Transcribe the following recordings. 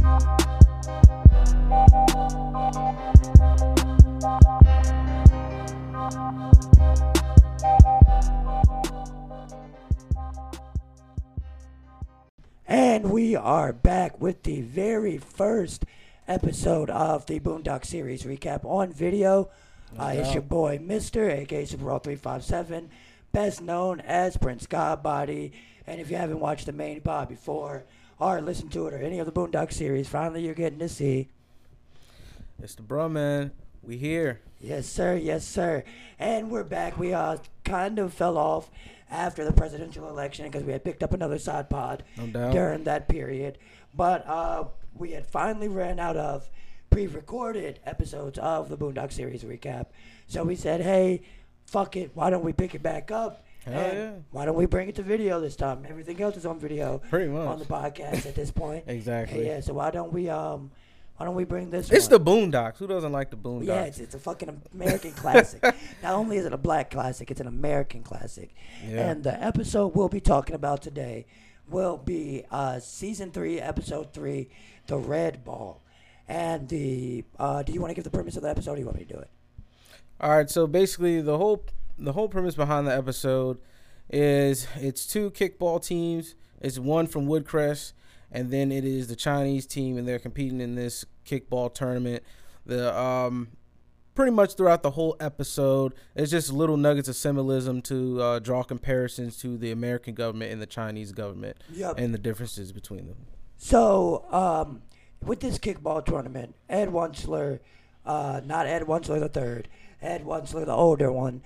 And we are back with the very first episode of the Boondock series recap on video. It's your boy Mister, aka Superall 357, best known as Prince Godbody. And if you haven't watched the main pod before, or listened to it, or any of the Boondock series, finally you're getting to see. It's the bro, man. We here. Yes, sir. Yes, sir. And we're back. We kind of fell off after the presidential election because we had picked up another side pod during that period. But we had finally ran out of pre-recorded episodes of the Boondock series recap. So we said, hey, fuck it. Why don't we pick it back up? Why don't we bring it to video this time? Everything else is on video. Pretty much. On the podcast at this point. Exactly. Yeah, so why don't we bring this It's one? the Boondocks. Who doesn't like the Boondocks? Yeah, it's a fucking American classic. Not only is it a black classic, it's an American classic. Yeah. And the episode we'll be talking about today will be Season 3, Episode 3, The Red Ball. And do you want to give the premise of the episode, or do you want me to do it? All right, so basically the whole premise behind the episode is it's two kickball teams. It's one from Woodcrest, and then it is the Chinese team, and they're competing in this kickball tournament. The pretty much throughout the whole episode, it's just little nuggets of symbolism to draw comparisons to the American government and the Chinese government, and the differences between them. So, with this kickball tournament, Ed Wuncler, not Ed Wuncler the third, Ed Wuncler the older one,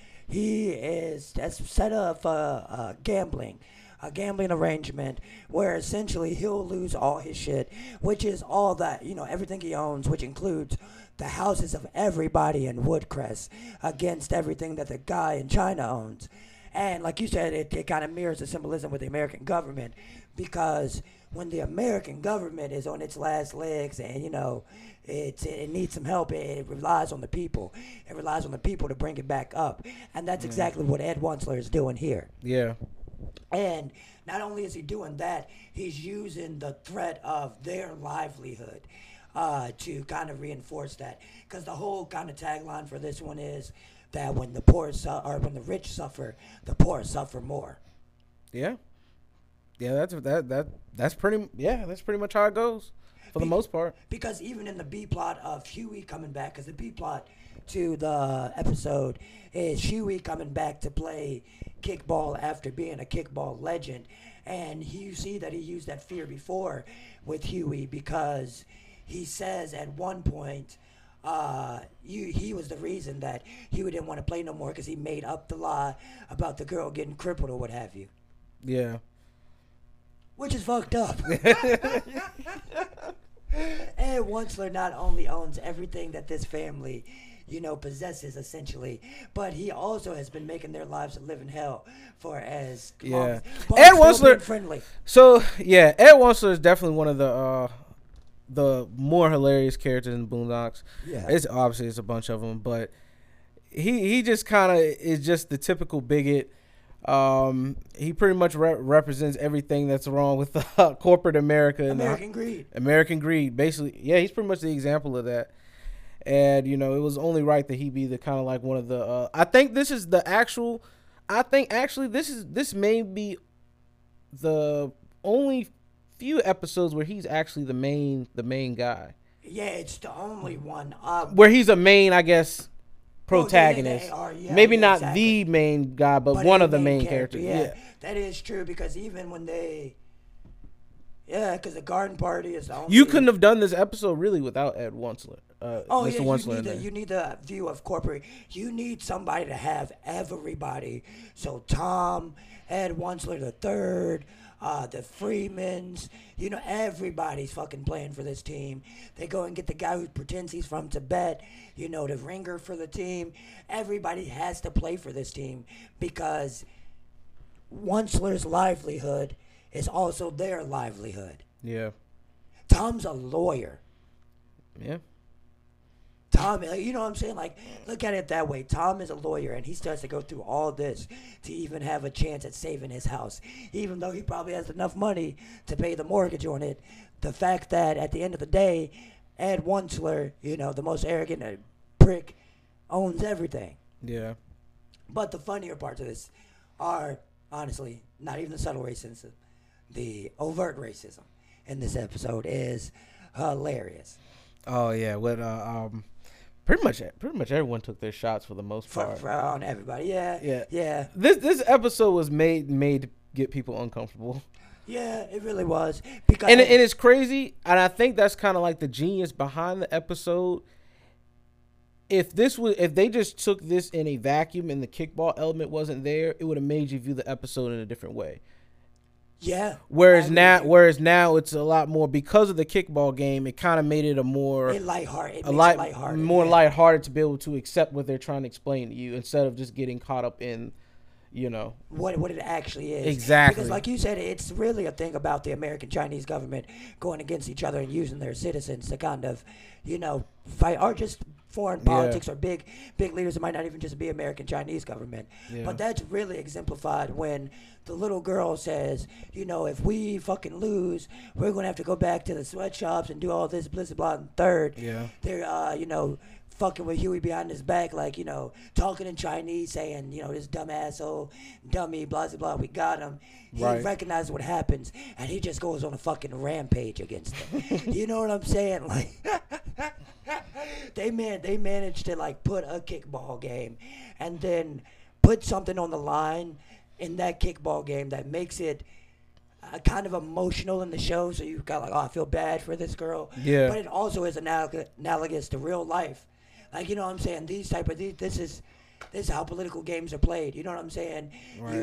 has set up a gambling arrangement where essentially he'll lose all his shit, which is all that, everything he owns, which includes the houses of everybody in Woodcrest, against everything that the guy in China owns. And like you said, it kind of mirrors the symbolism with the American government, because when the American government is on its last legs and, it needs some help, it relies on the people. It relies on the people to bring it back up. And that's exactly what Ed Wuncler is doing here. Yeah. And not only is he doing that, he's using the threat of their livelihood to kind of reinforce that. Because the whole kind of tagline for this one is that when the rich suffer, the poor suffer more. Yeah. Yeah, that's pretty much how it goes for the most part. Because even in the B plot of Huey coming back, because the B plot to the episode is Huey coming back to play kickball after being a kickball legend, and you see that he used that fear before with Huey, because he says at one point he was the reason that Huey didn't want to play no more, because he made up the lie about the girl getting crippled or what have you. Yeah. Which is fucked up. Ed Wuncler not only owns everything that this family, possesses essentially, but he also has been making their lives a living hell for as long as Ed Wuncler friendly. So yeah, Ed Wuncler is definitely one of the more hilarious characters in Boondocks. Yeah, it's a bunch of them, but he just kind of is just the typical bigot. He pretty much represents everything that's wrong with corporate America and American greed. Basically, yeah, he's pretty much the example of that. And it was only right that he be the kind of like one of the. I think this is the actual. I think actually this may be the only few episodes where he's actually the main guy. Yeah, it's the only one where he's a main, I guess, protagonist. Maybe not exactly the main guy, but one of the main characters. Yeah, that is true, because even when because the garden party is the only. You couldn't have done this episode really without Ed Wuncler. Mr. Wuncler you need the view of corporate. You need somebody to have everybody. So Tom, Ed Wuncler the third, the Freemans, everybody's fucking playing for this team. They go and get the guy who pretends he's from Tibet, the ringer for the team. Everybody has to play for this team, because Wuncler's livelihood is also their livelihood. Yeah. Tom's a lawyer. Yeah. Tom, you know what I'm saying? Like, look at it that way. Tom is a lawyer, and he starts to go through all this to even have a chance at saving his house, even though he probably has enough money to pay the mortgage on it. The fact that at the end of the day, Ed Wuncler, the most arrogant prick, owns everything. Yeah. But the funnier parts of this are, honestly, not even the subtle racism. The overt racism in this episode is hilarious. Oh yeah, pretty much everyone took their shots for the most part. On everybody, yeah. This episode was made to get people uncomfortable. Yeah, it really was. Because and it's crazy, and I think that's kind of like the genius behind the episode. If they just took this in a vacuum and the kickball element wasn't there, it would have made you view the episode in a different way. Yeah. Whereas now it's a lot more because of the kickball game. It kind of made it more lighthearted, more lighthearted to be able to accept what they're trying to explain to you instead of just getting caught up in, what it actually is. Exactly. Because like you said, it's really a thing about the American Chinese government going against each other and using their citizens to kind of, fight, or just foreign politics or big leaders. It might not even just be American Chinese government. Yeah. But that's really exemplified when the little girl says, if we fucking lose, we're going to have to go back to the sweatshops and do all this, blah, blah, blah, and third. Yeah. They're, fucking with Huey behind his back, like, talking in Chinese, saying, this dumb asshole, dummy, blah, blah, blah, we got him. He recognizes what happens, and he just goes on a fucking rampage against them. You know what I'm saying? Like, they managed to, like, put a kickball game and then put something on the line in that kickball game that makes it kind of emotional in the show, so you've got, like, I feel bad for this girl. Yeah. But it also is analogous to real life. Like, you know what I'm saying? This is how political games are played. You know what I'm saying? Right.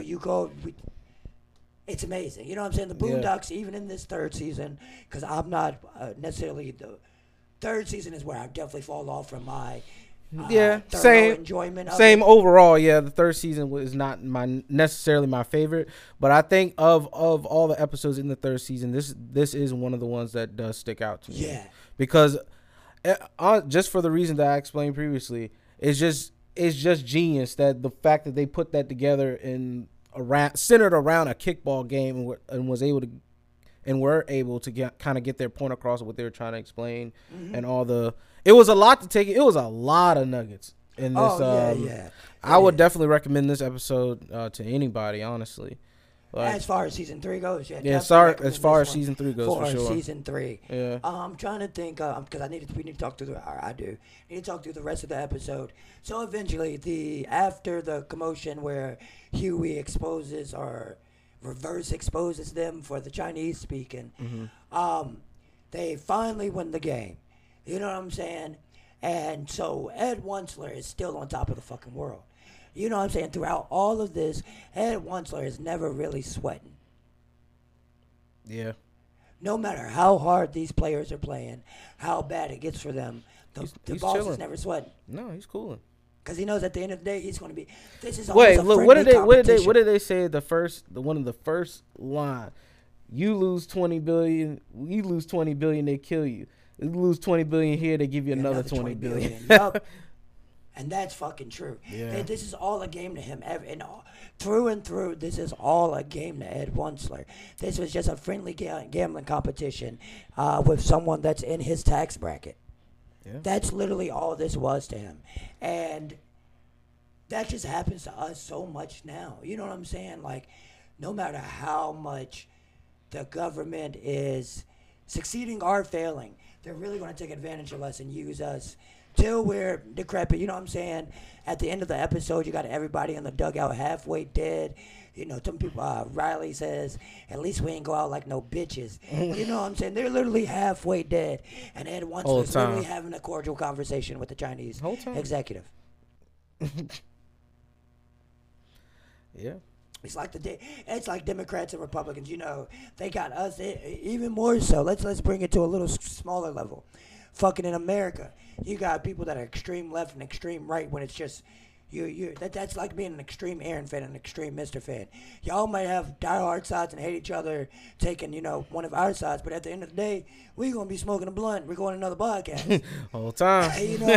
It's amazing. You know what I'm saying? The Boondocks, even in this third season, because I'm not necessarily the third season is where I definitely fall off from my same enjoyment. Same overall. Yeah, the third season was not necessarily my favorite, but I think of all the episodes in the third season, this is one of the ones that does stick out to me. Yeah, because. Just for the reason that I explained previously, it's just genius that the fact that they put that together centered around a kickball game and were able to get their point across of what they were trying to explain, and it was a lot to take. It was a lot of nuggets in this. I would definitely recommend this episode to anybody, honestly. Like, as far as season 3 goes, as far as season 3 goes, for sure. Season 3, yeah. I'm trying to think because we need to talk through I need to talk through the rest of the episode. So eventually, after the commotion where Huey exposes or reverse exposes them for the Chinese speaking, they finally win the game. You know what I'm saying? And so Ed Wuncler is still on top of the fucking world. You know what I'm saying? Throughout all of this, Ed Wuncler is never really sweating. Yeah. No matter how hard these players are playing, how bad it gets for them, the boss chilling. Is never sweating. No, he's cooling. Because he knows at the end of the day he's going to be. This is wait. Look, what did they say? One of the first line. You lose $20 billion. You lose $20 billion. They kill you. You lose $20 billion here. They give you another $20 billion. Yup. And that's fucking true. Yeah. This is all a game to him. Through and through, this is all a game to Ed Wuncler. This was just a friendly gambling competition with someone that's in his tax bracket. Yeah. That's literally all this was to him. And that just happens to us so much now. You know what I'm saying? Like, no matter how much the government is succeeding or failing, they're really going to take advantage of us and use us till we're decrepit. You know what I'm saying? At the end of the episode, you got everybody in the dugout halfway dead. Some people, Riley says, at least we ain't go out like no bitches. You know what I'm saying? They're literally halfway dead. And Ed Wuncler is literally having a cordial conversation with the Chinese executive. Yeah. It's like Democrats and Republicans. They got us even more so. Let's bring it to a little smaller level. Fucking in America, you got people that are extreme left and extreme right when it's just That's like being an extreme Aaron fan and an extreme Mister fan. Y'all might have diehard sides and hate each other, taking one of our sides, but at the end of the day, we're gonna be smoking a blunt, recording another podcast. Whole time.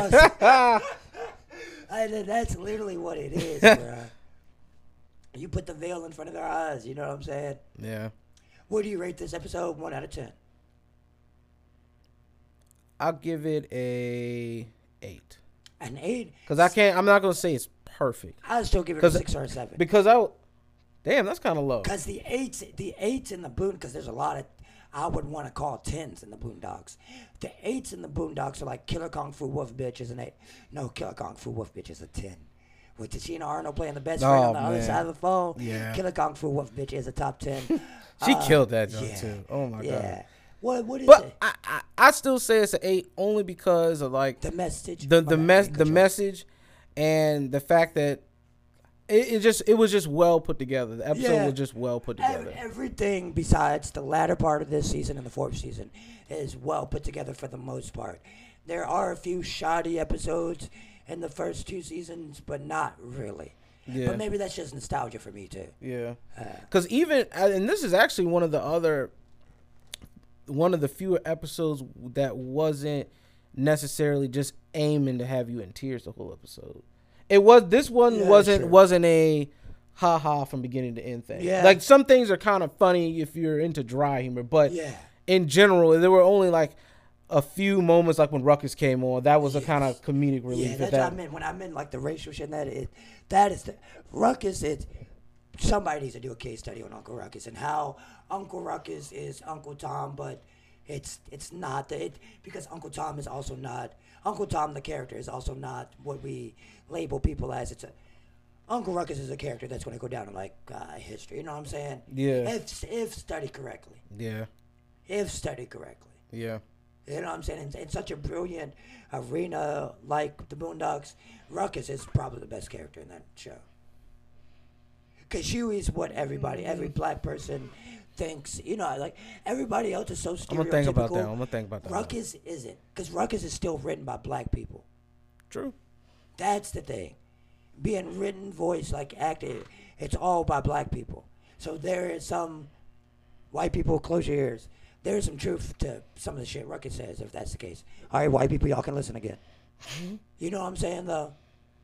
That's literally what it is, bro. You put the veil in front of their eyes. You know what I'm saying? Yeah. What do you rate this episode? 1 out of 10. I'll give it a 8. An 8? Because I'm not going to say it's perfect. I'll still give it a 6 or a 7. Because damn, that's kind of low. Because the 8s in the Boon, because there's a lot of, I would want to call 10s in the Boondocks. The 8s in the Boondocks are like Killer Kung Fu Wolf Bitch is an 8. No, Killer Kung Fu Wolf Bitch is a 10. With Tichina Arnold playing the best friend on the other side of the phone. Yeah. Killer Kung Fu Wolf Bitch is a top 10. She killed that joke too. Oh my god. What is but it? I still say it's an 8 only because of like the message. The message and the fact that it was just well put together. The episode was just well put together. Everything besides the latter part of this season and the 4th season is well put together for the most part. There are a few shoddy episodes in the first 2 seasons, but not really. Yeah. But maybe that's just nostalgia for me too. Yeah. Because and this is actually one of the fewer episodes that wasn't necessarily just aiming to have you in tears the whole episode. This one wasn't a ha from beginning to end thing. Yeah. Like some things are kind of funny if you're into dry humor, but in general, there were only like a few moments like when Ruckus came on. That was a kind of comedic relief. Yeah, that's what I meant. When I meant like the racial shit, that is the Ruckus. Somebody needs to do a case study on Uncle Ruckus and how Uncle Ruckus is Uncle Tom, but it's not because Uncle Tom is also not Uncle Tom. The character is also not what we label people as. Uncle Ruckus is a character that's going to go down in like history. You know what I'm saying? Yeah. If studied correctly. Yeah. If studied correctly. Yeah. You know what I'm saying? In such a brilliant arena like the Boondocks, Ruckus is probably the best character in that show. Because Huey's what every black person thinks. Like everybody else is so stereotypical. I'm going to think about that. Ruckus isn't. Because Ruckus is still written by black people. True. That's the thing. Being written, voiced, like acted, it's all by black people. So there is some white people, close your ears. There's some truth to some of the shit Ruckus says, if that's the case. All right, white people, y'all can listen again. You know what I'm saying, though?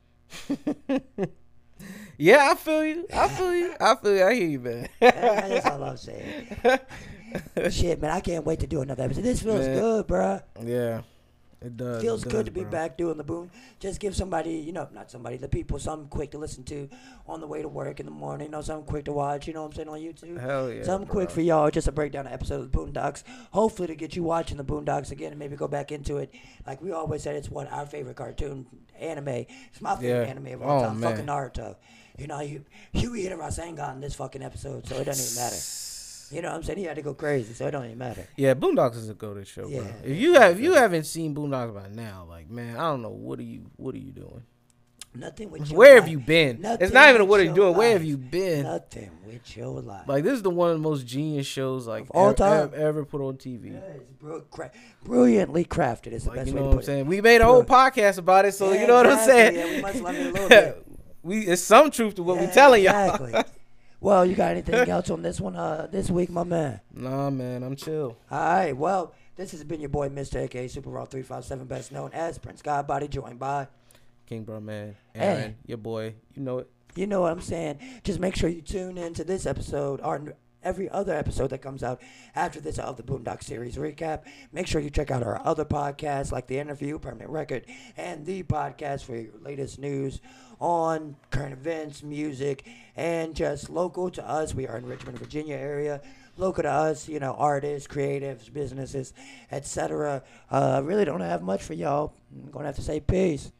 Yeah, I feel you. I hear you, man. That's all I'm saying. Shit, man, I can't wait to do another episode. This feels good, bruh. Yeah. It does. Feels good to be back doing the Boon. Just give somebody, the people, something quick to listen to on the way to work in the morning. Something quick to watch, on YouTube. Hell yeah. Something quick for y'all, just to break down an episode of the Boondocks. Hopefully to get you watching the Boondocks again and maybe go back into it. Like we always said, it's our favorite cartoon anime. It's my favorite anime of all time. Man. Fucking Naruto. Huey hit a Rasengan in this fucking episode, so it doesn't even matter. You know what I'm saying? He had to go crazy, so it don't even matter. Yeah, Boondocks is a go-to show, bro. If you haven't seen Boondocks by now, like, man, I don't know, what are you doing? Nothing with your Where life. have you been? Nothing it's not even what are you doing. Life. Where have you been? Nothing with your life. Like, this is one of the most genius shows like of all time ever put on TV. Yeah, it's brilliantly crafted. It's the best way to put it. You know what I'm saying? We made a whole podcast about it, so you know what I'm saying? Yeah, we must love it a little bit. It's some truth to what we telling y'all. Well, you got anything else on this one this week, my man? Nah, man, I'm chill. All right, well, this has been your boy, Mr. A.K.A. Super Raw 357, best known as Prince Godbody, joined by King Bro Man, Aaron, your boy. You know it. You know what I'm saying. Just make sure you tune in to this episode or every other episode that comes out after this of the Boondock series recap. Make sure you check out our other podcasts like The Interview, Permanent Record, and the podcast for your latest news on current events, music, and just local to us. We are in Richmond, Virginia area. Local to us, artists, creatives, businesses, etc. Really don't have much for y'all. I'm going to have to say peace.